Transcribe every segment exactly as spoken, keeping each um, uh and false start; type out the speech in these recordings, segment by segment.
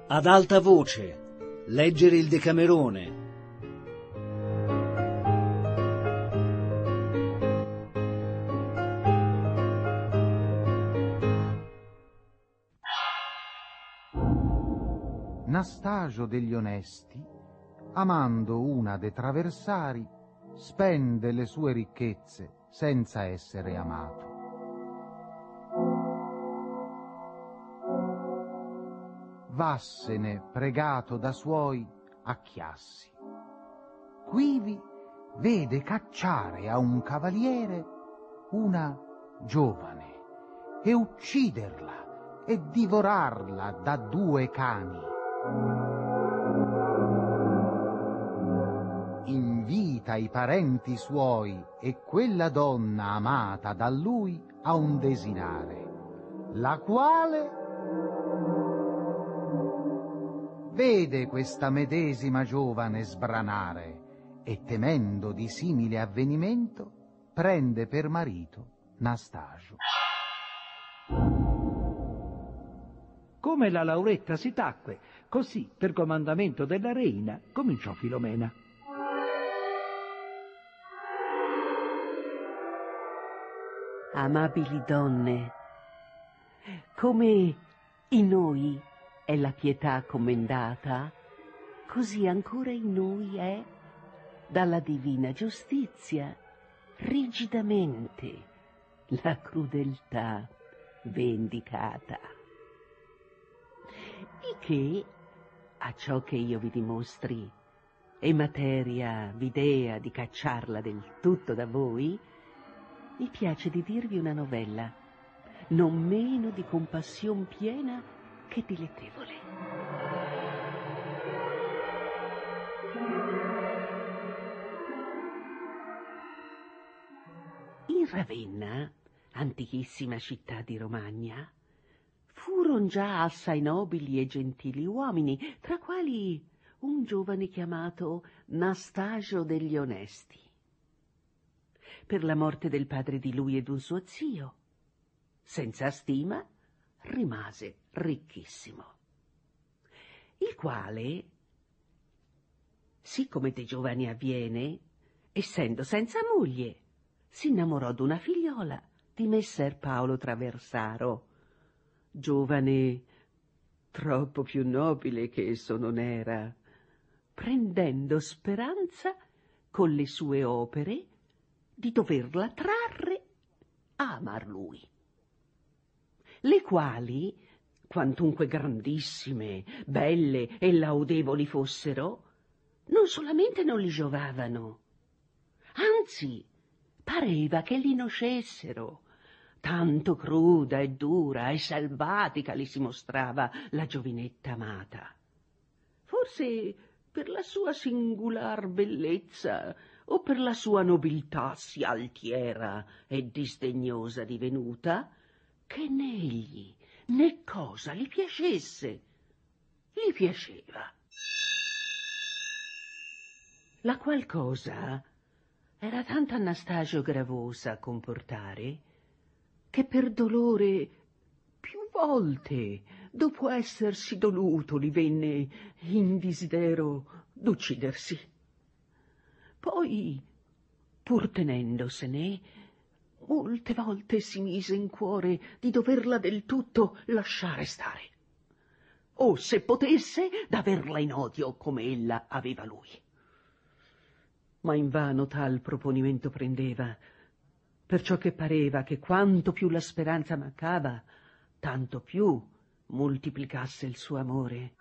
Ad alta voce, leggere il Decamerone. Nastagio degli onesti, amando una de traversari, spende le sue ricchezze senza essere amato. Vassene pregato da suoi a Chiassi. Quivi vede cacciare a un cavaliere una giovane e ucciderla e divorarla da due cani. Invita i parenti suoi e quella donna amata da lui a un desinare, la quale vede questa medesima giovane sbranare e, temendo di simile avvenimento, prende per marito Nastagio. Come la Lauretta si tacque, così, per comandamento della reina, cominciò Filomena. Amabili donne, come in noi è la pietà commendata, così ancora in noi è dalla divina giustizia rigidamente la crudeltà vendicata. Il che, a ciò che io vi dimostri, è materia v'idea di cacciarla del tutto da voi, mi piace di dirvi una novella, non meno di compassion piena che dilettevole. In Ravenna, antichissima città di Romagna, furon già assai nobili e gentili uomini, tra quali un giovane chiamato Nastagio degli Onesti. Per la morte del padre di lui ed un suo zio, senza stima, rimase ricchissimo, il quale, sì come dei giovani avviene, essendo senza moglie, si innamorò d'una figliola di messer Paolo Traversaro, giovane troppo più nobile che esso non era, prendendo speranza con le sue opere di doverla trarre a amar lui, le quali, quantunque grandissime, belle e laudevoli fossero, non solamente non li giovavano, anzi pareva che li noscessero, tanto cruda e dura e selvatica li si mostrava la giovinetta amata. Forse per la sua singular bellezza o per la sua nobiltà sì altiera e disdegnosa divenuta, che né egli né cosa gli piacesse, gli piaceva. La qual cosa era tanto a Nastagio gravosa a comportare, che per dolore più volte, dopo essersi doluto, gli venne in disidero d'uccidersi. Poi, pur tenendosene, molte volte si mise in cuore di doverla del tutto lasciare stare, o, se potesse, d'averla in odio come ella aveva lui. Ma invano tal proponimento prendeva, perciò che pareva che quanto più la speranza mancava, tanto più moltiplicasse il suo amore.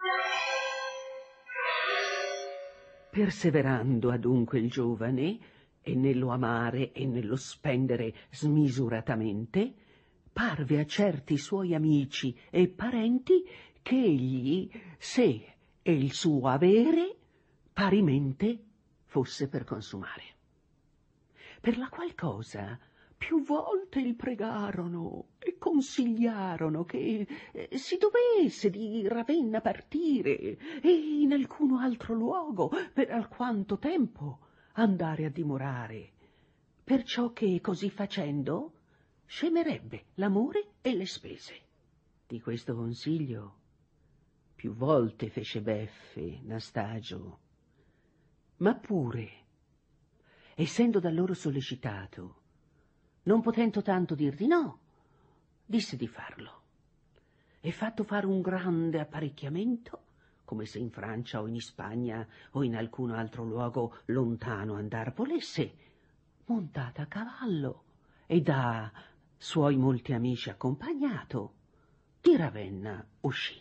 Perseverando adunque il giovane, e nello amare e nello spendere smisuratamente, parve a certi suoi amici e parenti che egli, sé e il suo avere, parimente fosse per consumare. Per la qual cosa più volte il pregarono e consigliarono che eh, si dovesse di Ravenna partire e in alcuno altro luogo per alquanto tempo andare a dimorare, perciò che così facendo scemerebbe l'amore e le spese. Di questo consiglio Più volte fece beffe Nastagio, ma pure, essendo da loro sollecitato, non potendo tanto dir di no, disse di farlo. E fatto fare un grande apparecchiamento, come se in Francia o in Spagna o in alcun altro luogo lontano andar volesse, montata a cavallo e da suoi molti amici accompagnato, di Ravenna uscì.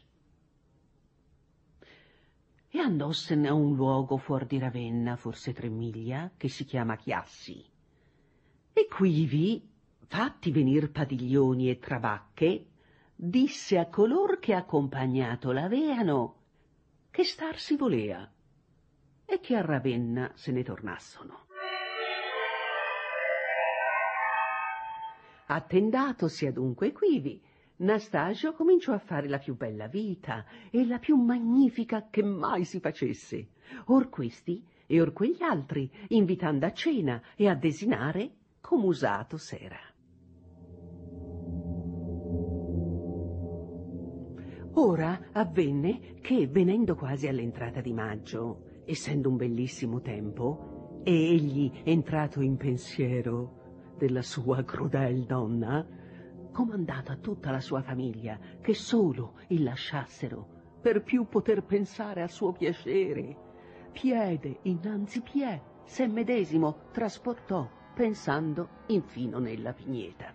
E andossene a un luogo fuor di Ravenna, forse tre miglia, che si chiama Chiassi. E quivi, fatti venir padiglioni e trabacche, disse a color che accompagnato l'aveano che star si volea e che a Ravenna se ne tornassono. Attendatosi adunque quivi, Nastagio cominciò a fare la più bella vita e la più magnifica che mai si facesse, or questi e or quegli altri, invitando a cena e a desinare come usato s'era. Ora avvenne che, venendo quasi all'entrata di maggio, essendo un bellissimo tempo, e egli entrato in pensiero della sua crudel donna, comandato a tutta la sua famiglia che solo il lasciassero per più poter pensare al suo piacere, piede innanzi piè, se medesimo trasportò, pensando infino nella pigneta.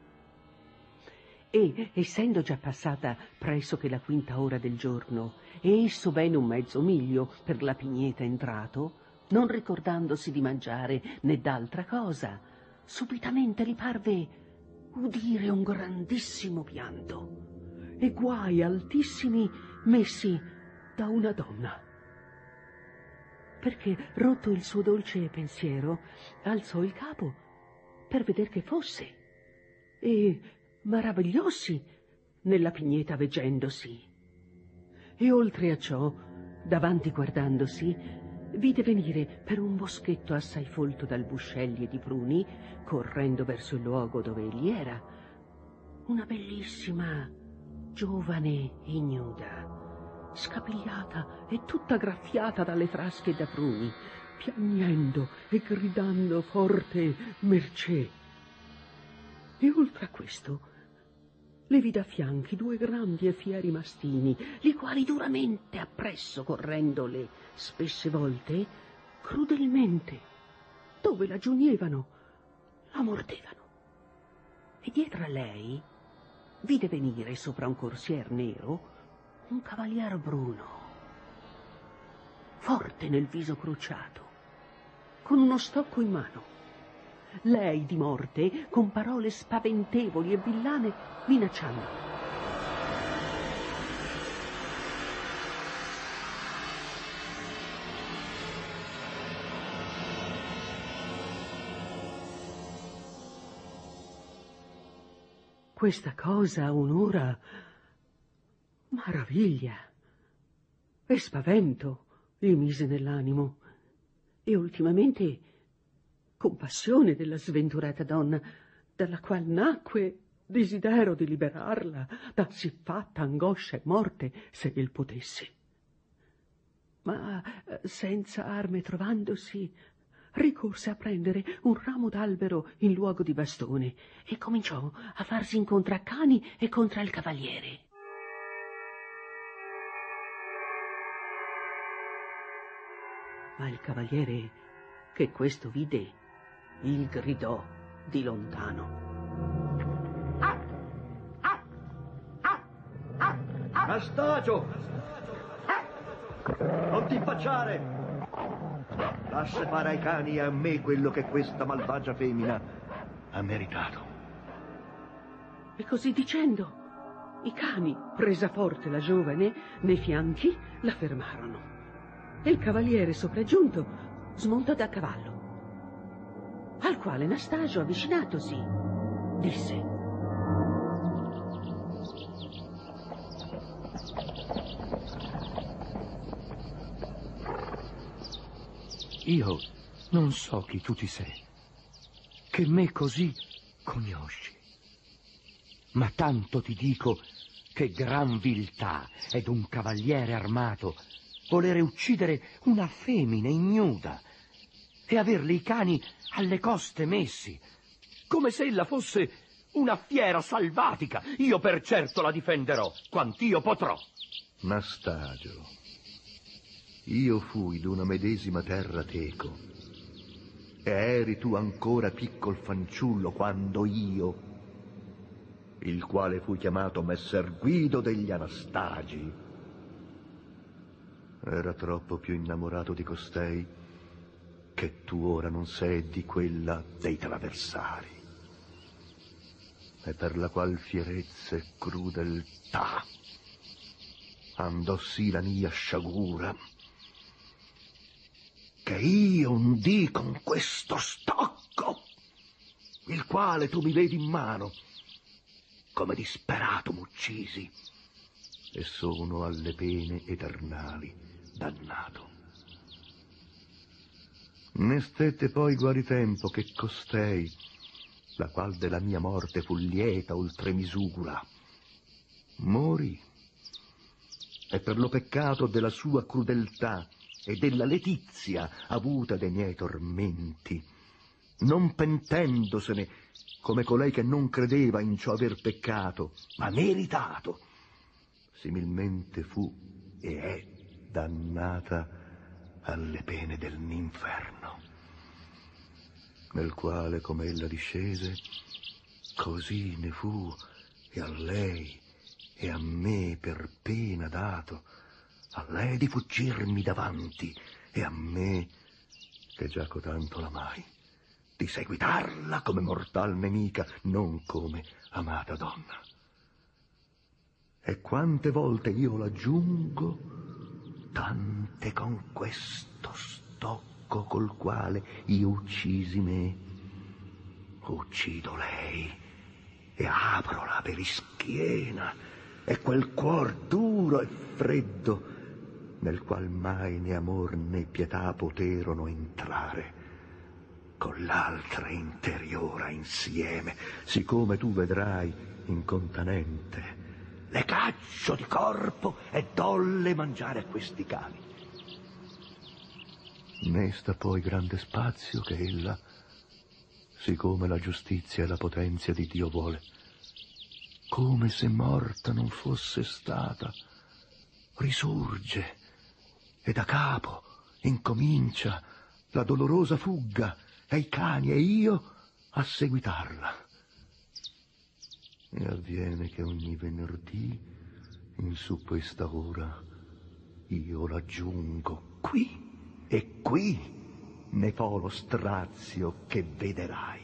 E, essendo già passata pressoché la quinta ora del giorno, e esso bene un mezzo miglio per la pigneta entrato, non ricordandosi di mangiare né d'altra cosa, subitamente gli parve udire un grandissimo pianto e guai altissimi messi da una donna. Perché, rotto il suo dolce pensiero, alzò il capo per veder che fosse e maravigliossi nella pigneta veggendosi. E oltre a ciò, davanti guardandosi, vide venire per un boschetto assai folto d'albuscelli e di pruni, correndo verso il luogo dove egli era, una bellissima giovane ignuda, scapigliata e tutta graffiata dalle frasche da pruni, piagnendo e gridando forte mercè. E oltre a questo le vide a fianchi due grandi e fieri mastini, li quali duramente appresso correndole spesse volte, crudelmente, dove la giugnevano, la mordevano. E dietro a lei vide venire sopra un corsier nero un cavalier bruno, forte nel viso crucciato, con uno stocco in mano. Lei di morte con parole spaventevoli e villane minacciando. Questa cosa un'ora maraviglia e spavento gli mise nell'animo, e ultimamente compassione della sventurata donna, dalla qual nacque desiderio di liberarla da siffatta angoscia e morte, se il potesse. Ma senza arme trovandosi, ricorse a prendere un ramo d'albero in luogo di bastone e cominciò a farsi incontra a cani e contra il cavaliere. Ma il cavaliere, che questo vide, il gridò di lontano. Ah! Ah! Ah! Ah! Ah! Nastagio! Ah! Non ti impacciare! Lascia fare ai cani e a me quello che questa malvagia femmina ha meritato. E così dicendo, i cani, presa forte la giovane, nei fianchi la fermarono. E il cavaliere sopraggiunto smontò da cavallo, al quale Nastagio, avvicinatosi, disse: Io non so chi tu ti sei, che me così conosci, ma tanto ti dico Che gran viltà è d'un cavaliere armato volere uccidere una femmina ignuda e averle i cani alle coste messi, come se ella fosse una fiera salvatica. Io per certo la difenderò, quant'io potrò. Nastagio, io fui d'una medesima terra teco, e eri tu ancora piccol fanciullo quando io, il quale fu chiamato Messer Guido degli Anastagi, era troppo più innamorato di costei che tu ora non sei di quella dei traversari, e per la qual fierezza e crudeltà andò sì la mia sciagura, che io un dì con questo stocco, il quale tu mi vedi in mano, come disperato m'uccisi, e sono alle pene eternali dannato. Ne stette poi guari tempo che costei, la qual della mia morte fu lieta oltre misura, morì, e per lo peccato della sua crudeltà e della letizia avuta dei miei tormenti, non pentendosene come colei che non credeva in ciò aver peccato, ma meritato, similmente fu e è dannata alle pene dell'inferno, nel quale come ella discese, così ne fu e a lei e a me per pena dato, a lei di fuggirmi davanti e a me, che già cotanto l'amai, di seguitarla come mortal nemica, non come amata donna. E quante volte io la giungo, tante con questo stocco col quale io uccisi me, uccido lei e aprola per ischiena, e quel cuor duro e freddo, nel qual mai né amor né pietà poterono entrare, con l'altra interiora insieme, siccome tu vedrai incontanente, le caccio di corpo e dolle mangiare a questi cani. Ne sta poi grande spazio che ella, siccome la giustizia e la potenzia di Dio vuole, come se morta non fosse stata, risurge e da capo incomincia la dolorosa fugga, e i cani e io a seguitarla. E avviene che ogni venerdì in su questa ora io la giungo qui e qui ne fo lo strazio che vederai.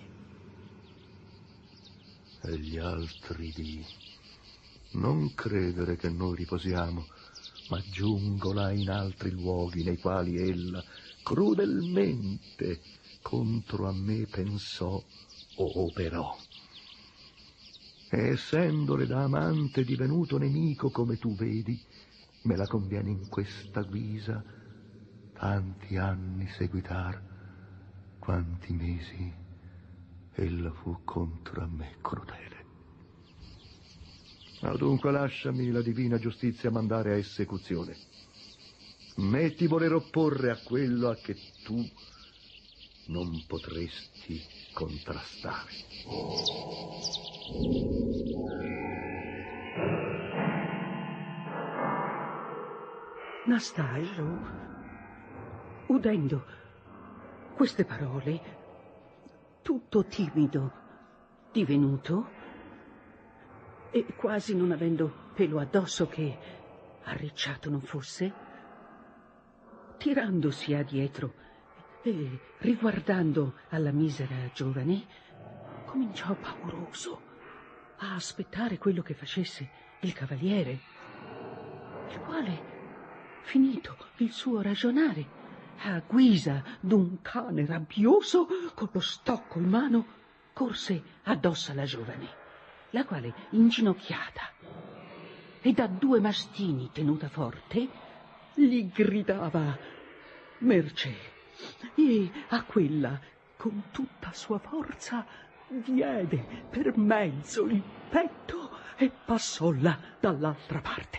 E gli altri dì non credere che noi riposiamo, ma giungola in altri luoghi nei quali ella crudelmente contro a me pensò o operò. E essendole da amante divenuto nemico, come tu vedi, me la conviene in questa guisa tanti anni seguitar, quanti mesi ella fu contro a me crudele. Adunque lasciami la divina giustizia mandare a esecuzione. Metti voler opporre a quello a che tu non potresti contrastare. Nastagio, udendo queste parole, tutto timido divenuto e quasi non avendo pelo addosso che arricciato non fosse, tirandosi adietro e riguardando alla misera giovane, cominciò pauroso a aspettare quello che facesse il cavaliere, il quale, finito il suo ragionare, a guisa d'un cane rabbioso, con lo stocco in mano, corse addosso alla giovane, la quale, inginocchiata e da due mastini tenuta forte, gli gridava mercè, e a quella, con tutta sua forza, diede per mezzo il petto e passò là dall'altra parte.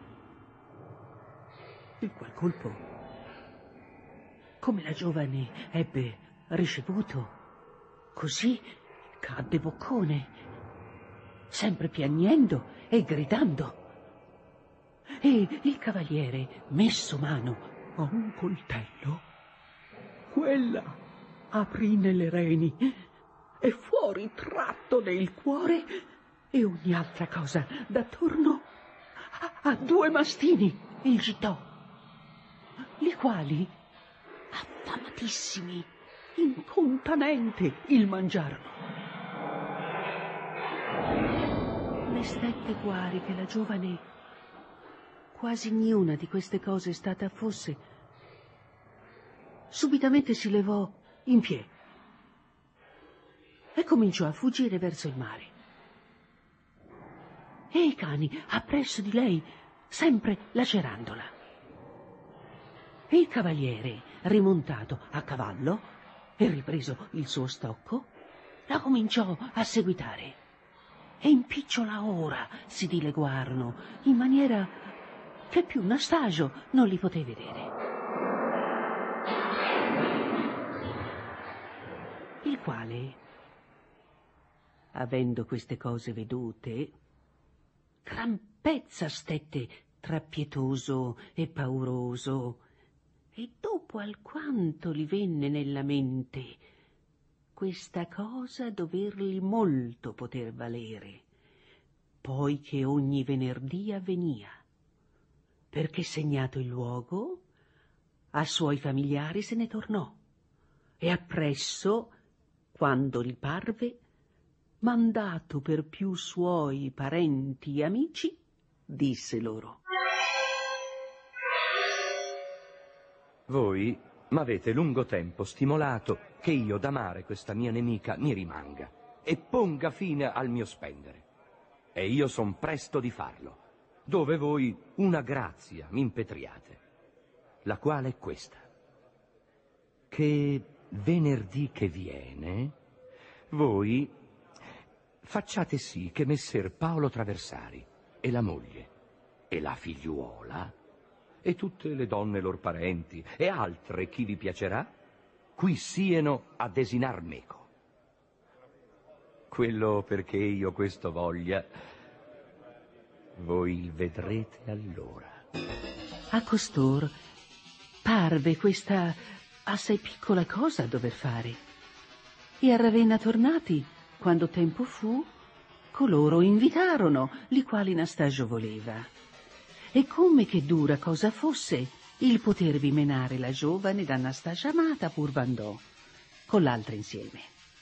Il qual colpo, come la giovane ebbe ricevuto, così cadde boccone, sempre piagnendo e gridando. E il cavaliere, messo mano a un coltello, quella aprì nelle reni e fuori tratto nel cuore e ogni altra cosa d'attorno a, a due mastini il gittò, li quali, affamatissimi, incontanente il mangiarono. Ne stette guari che la giovane quasi niuna di queste cose stata fosse. Subitamente si levò in piedi e cominciò a fuggire verso il mare. E i cani appresso di lei, sempre lacerandola. E il cavaliere, rimontato a cavallo e ripreso il suo stocco, la cominciò a seguitare. E in picciola ora si dileguarono, in maniera che più Nastagio non li poté vedere. Il quale, avendo queste cose vedute, gran pezza stette tra pietoso e pauroso, e dopo alquanto li venne nella mente questa cosa doverli molto poter valere, poi che ogni venerdì avvenia, perché segnato il luogo, a suoi familiari se ne tornò, e appresso, quando gli parve, mandato per più suoi parenti e amici, disse loro: voi m'avete lungo tempo stimolato che io d'amare questa mia nemica mi rimanga e ponga fine al mio spendere. E io son presto di farlo, dove voi una grazia m'impetriate, la quale è questa: che venerdì che viene voi facciate sì che messer Paolo Traversari e la moglie e la figliuola e tutte le donne lor parenti e altre chi vi piacerà qui sieno a desinar meco. Quello perché io questo voglia, voi il vedrete allora. A costor parve questa assai piccola cosa a dover fare, e a Ravenna tornati, quando tempo fu, coloro invitarono, li quali Nastagio voleva. E come che dura cosa fosse, il potervi menare la giovane da Nastasia amata pur bandò, con l'altra insieme.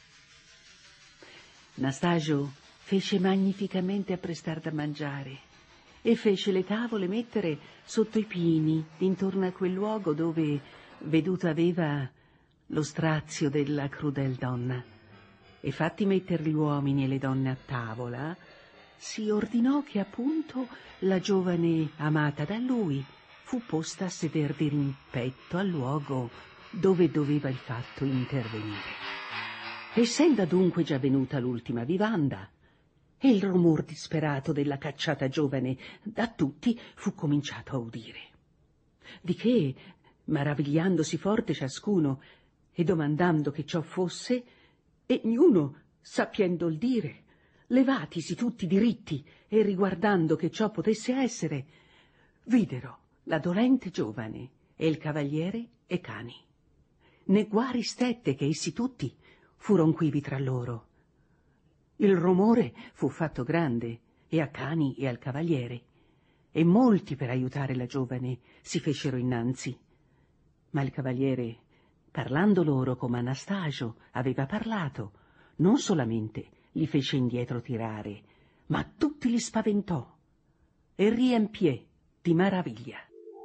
Nastagio fece magnificamente apprestar da mangiare e fece le tavole mettere sotto i pini, intorno a quel luogo dove veduto aveva lo strazio della crudel donna. E fatti metter gli uomini e le donne a tavola, si ordinò che appunto la giovane amata da lui fu posta a seder di rimpetto al luogo dove doveva il fatto intervenire. Essendo adunque già venuta l'ultima vivanda, e il rumor disperato della cacciata giovane da tutti fu cominciato a udire, di che, maravigliandosi forte ciascuno e domandando che ciò fosse, e ognuno, sapiendo il dire, levatisi tutti diritti e riguardando che ciò potesse essere, videro la dolente giovane e il cavaliere e cani. Ne guari stette che essi tutti furon quivi tra loro. Il rumore fu fatto grande e a cani e al cavaliere, e molti per aiutare la giovane si fecero innanzi. Ma il cavaliere, parlando loro come Anastasio aveva parlato, non solamente li fece indietro tirare, ma tutti li spaventò e riempie di maraviglia.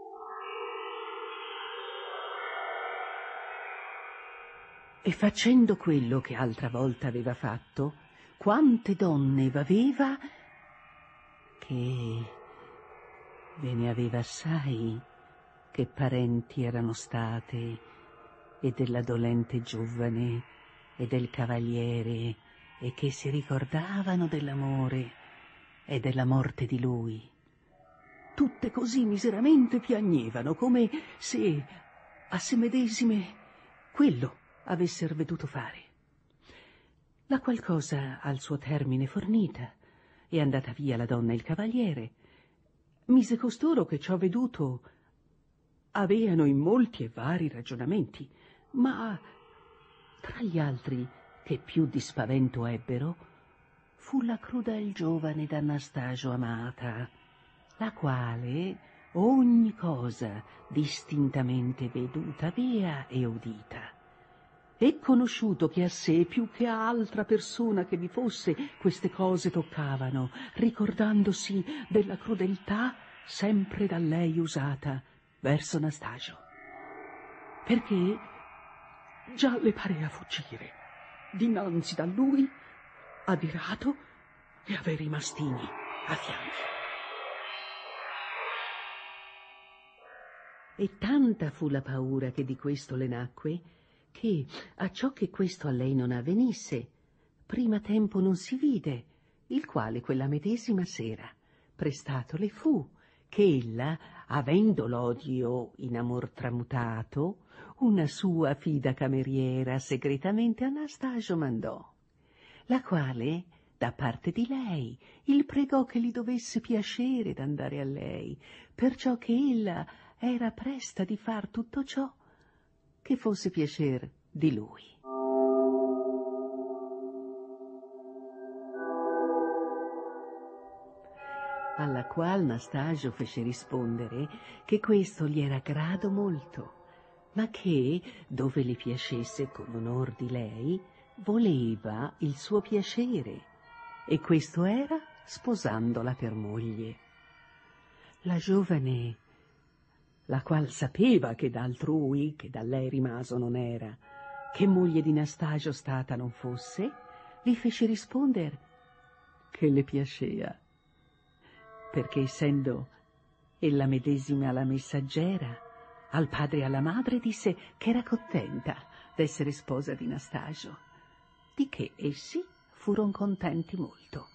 E facendo quello che altra volta aveva fatto, quante donne v'aveva, che ve ne aveva assai, che parenti erano state, e della dolente giovane, e del cavaliere, e che si ricordavano dell'amore, e della morte di lui. Tutte così miseramente piagnevano, come se a se medesime quello avessero veduto fare. La qual cosa al suo termine fornita, e andata via la donna e il cavaliere, mise costoro che ciò veduto aveano in molti e vari ragionamenti, ma tra gli altri che più di spavento ebbero fu la crudel giovane d'Anastasio amata, la quale ogni cosa distintamente veduta avea e udita, e conosciuto che a sé più che a altra persona che vi fosse queste cose toccavano, ricordandosi della crudeltà sempre da lei usata verso Anastasio, perché già le parea fuggire dinanzi da lui adirato e avere i mastini a fianchi. E tanta fu la paura che di questo le nacque, che, acciò che questo a lei non avvenisse, prima tempo non si vide, il quale quella medesima sera prestato le fu, che ella, avendo l'odio in amor tramutato, una sua fida cameriera segretamente a Anastasio mandò, la quale, da parte di lei, il pregò che gli dovesse piacere d'andare a lei, perciò che ella era presta di far tutto ciò che fosse piacer di lui. Alla qual Anastasio fece rispondere che questo gli era grado molto, ma che, dove le piacesse con onor di lei, voleva il suo piacere, e questo era sposandola per moglie. La giovane, la qual sapeva che da altrui, che da lei rimaso non era, che moglie di Anastasio stata non fosse, li fece risponder che le piacea, perché essendo ella medesima la messaggera, al padre e alla madre disse che era contenta d'essere sposa di Anastasio, di che essi furono contenti molto.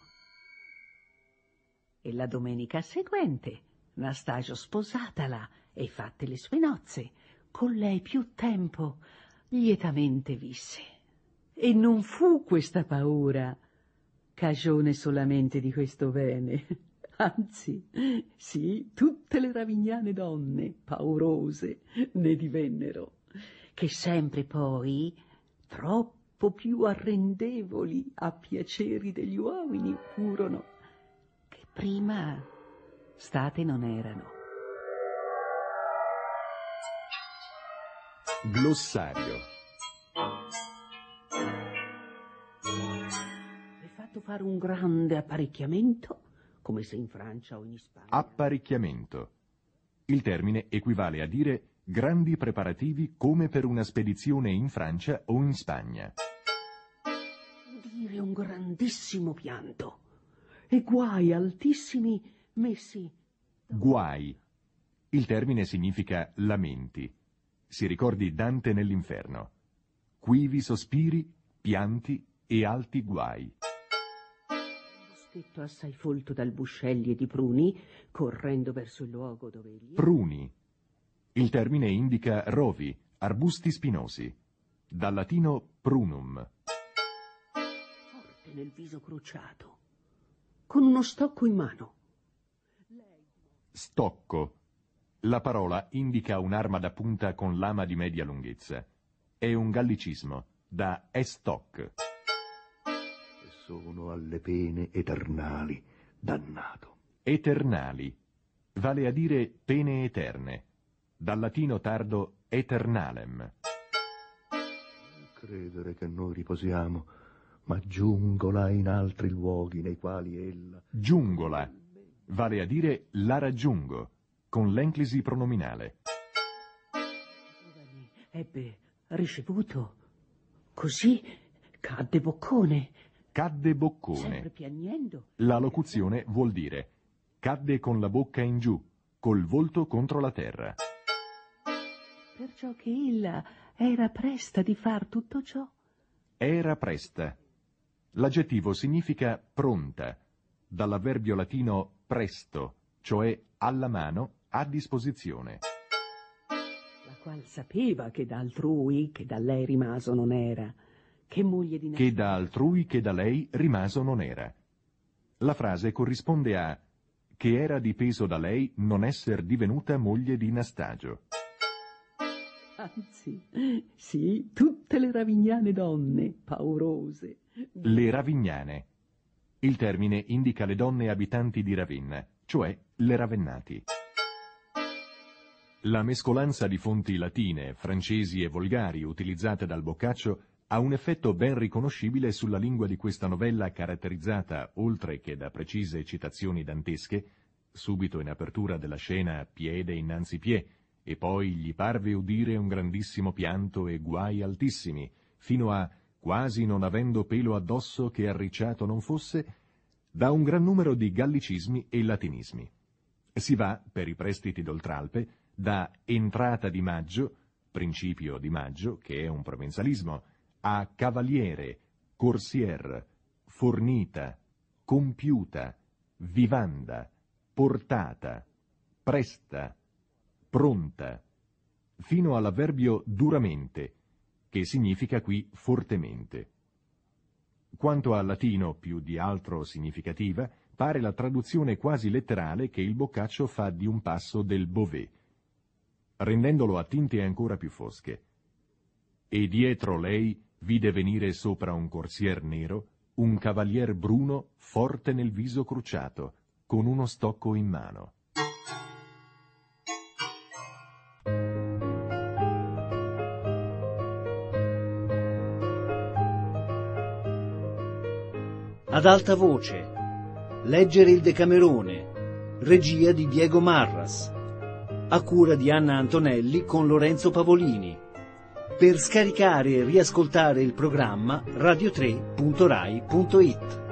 E la domenica seguente Anastasio sposatala e fatte le sue nozze, con lei più tempo lietamente visse. E non fu questa paura cagione solamente di questo bene, anzi, sì, tutte le ravignane donne paurose ne divennero, che sempre poi troppo più arrendevoli a piaceri degli uomini furono, che prima state non erano. Glossario. È fatto fare un grande apparecchiamento, come se in Francia o in Spagna. Apparecchiamento. Il termine equivale a dire grandi preparativi come per una spedizione in Francia o in Spagna. Dire un grandissimo pianto e guai altissimi messi. Guai. Il termine significa lamenti. Si ricordi Dante nell'Inferno. Quivi sospiri, pianti e alti guai. Boschetto assai folto dal buscelli e di pruni, correndo verso il luogo dove egli... Pruni. Il termine indica rovi, arbusti spinosi. Dal latino prunum. Forte nel viso crucciato, con uno stocco in mano. Stocco. La parola indica un'arma da punta con lama di media lunghezza. È un gallicismo, da estoc. E sono alle pene eternali, dannato. Eternali. Vale a dire pene eterne. Dal latino tardo eternalem. Non credere che noi riposiamo, ma giungola in altri luoghi nei quali ella... Giungola. Vale a dire la raggiungo, con l'enclisi pronominale. Ebbe ricevuto, così cadde boccone. Cadde boccone. Sempre piagnendo. La locuzione vuol dire cadde con la bocca in giù, col volto contro la terra. Perciò che ella era presta di far tutto ciò. Era presta. L'aggettivo significa pronta. dall'avverbio latino presto, cioè alla mano, a disposizione. La qual sapeva che da altrui, che da lei rimaso non era, che moglie di Che da altrui, che da lei rimaso non era. La frase corrisponde a che era dipeso da lei non esser divenuta moglie di Nastagio. Anzi, sì, tutte le ravignane donne, paurose. Le Ravignane. Il termine indica le donne abitanti di Ravenna, cioè le Ravennati. La mescolanza di fonti latine, francesi e volgari utilizzate dal Boccaccio ha un effetto ben riconoscibile sulla lingua di questa novella caratterizzata, oltre che da precise citazioni dantesche, subito in apertura della scena piede innanzi piè, e poi gli parve udire un grandissimo pianto e guai altissimi, fino a quasi non avendo pelo addosso che arricciato non fosse, da un gran numero di gallicismi e latinismi. Si va, per i prestiti d'Oltralpe, da entrata di maggio, principio di maggio, che è un provenzalismo, a cavaliere, corsier, fornita, compiuta, vivanda, portata, presta, pronta, fino all'avverbio duramente, che significa qui fortemente. Quanto al latino, più di altro significativa, pare la traduzione quasi letterale che il Boccaccio fa di un passo del Beauvais, rendendolo a tinte ancora più fosche. E dietro lei vide venire sopra un corsier nero un cavalier bruno forte nel viso crucciato, con uno stocco in mano. Ad alta voce, leggere il Decamerone, regia di Diego Marras, a cura di Anna Antonelli con Lorenzo Pavolini. Per scaricare e riascoltare il programma radio tre punto rai punto it.